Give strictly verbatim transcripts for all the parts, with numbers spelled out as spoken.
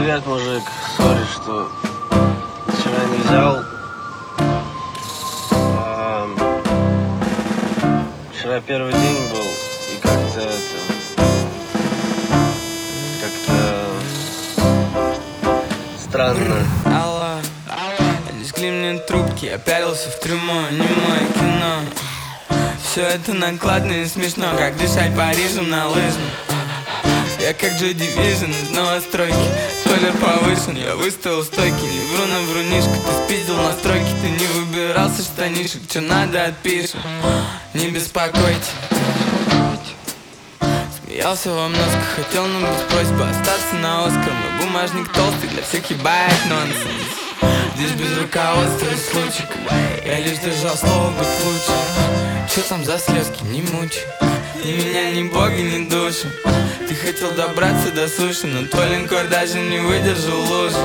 Привет, мужик. Сори, что вчера не взял. А, вчера первый день был, и как-то это... Как-то... Странно. Алло, не жгли мне трубки, я пялился в трюмо, немое кино. Все это накладно и смешно, как дышать Парижем на лыжах. Я как Джой Дивижн из новостройки. Спойлер повышен, я выставил стойки. Не вру на врунишку, ты спиздил настройки. Ты не выбирался штанишек, что надо отпишем. Не беспокойте. Смеялся во много, хотел, но без просьбы остаться на Оскар. Мой бумажник толстый, для всех ебает нонсенс. Здесь без руководства и случаев. Я лишь держал слово быть лучше. Чё там за слезки, не мучай. Ни меня, ни бога, ни души. Ты хотел добраться до суши, но твой линкор даже не выдержал лужи.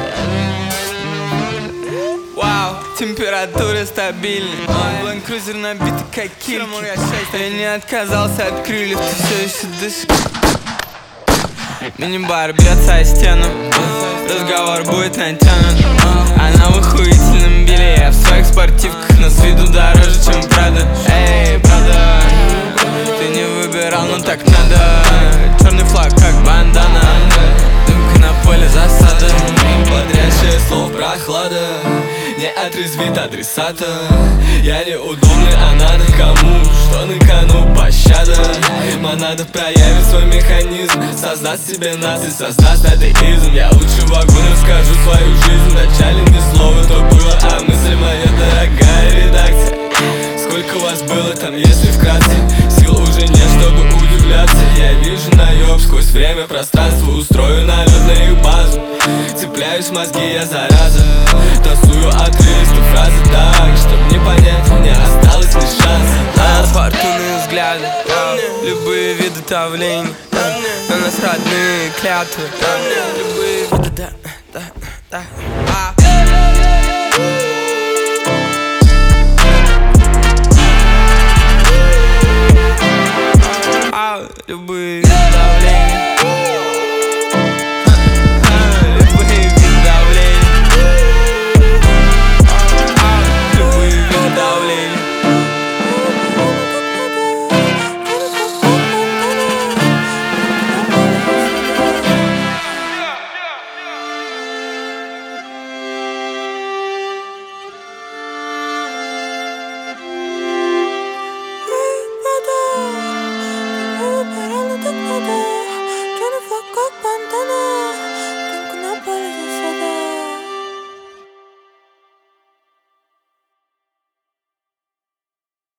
Вау, температура стабильна. Блэнд-крузер набитый как кильки. Я не отказался от крыльев, ты все еще дышишь. Мини-бар бьется о стену. Разговор будет натянут. Она в охуительном беле, я в своих спортивках, но с виду дороже, чем Прада. Эй, Прада, ты не выбирал, но так надо. Черный флаг, как бандана. Дымка на поле засада. Бодрящее слово прохлада не отрезвит адресата. Я неудобный, а надо кому, что на кону пощада. Монада проявит свой механизм, создаст себе нас и создаст атеизм. Я лучше вагон расскажу свою жизнь. Вначале ни слова, то было, а мысль моя дорогая редакция. Сколько у вас было там, если вкратце? Сил уже нет, чтобы удивляться. Я вижу наеб сквозь время, пространство. Устрою налет на их базу. Цепляюсь в мозги, я зараза. Тасую отрывисты фразы так, чтоб не понять, мне осталось лишь шанс. На фортунные взгляды, любые виды давления. На нас родные клятвы. Любые виды, да, да, да. А, любые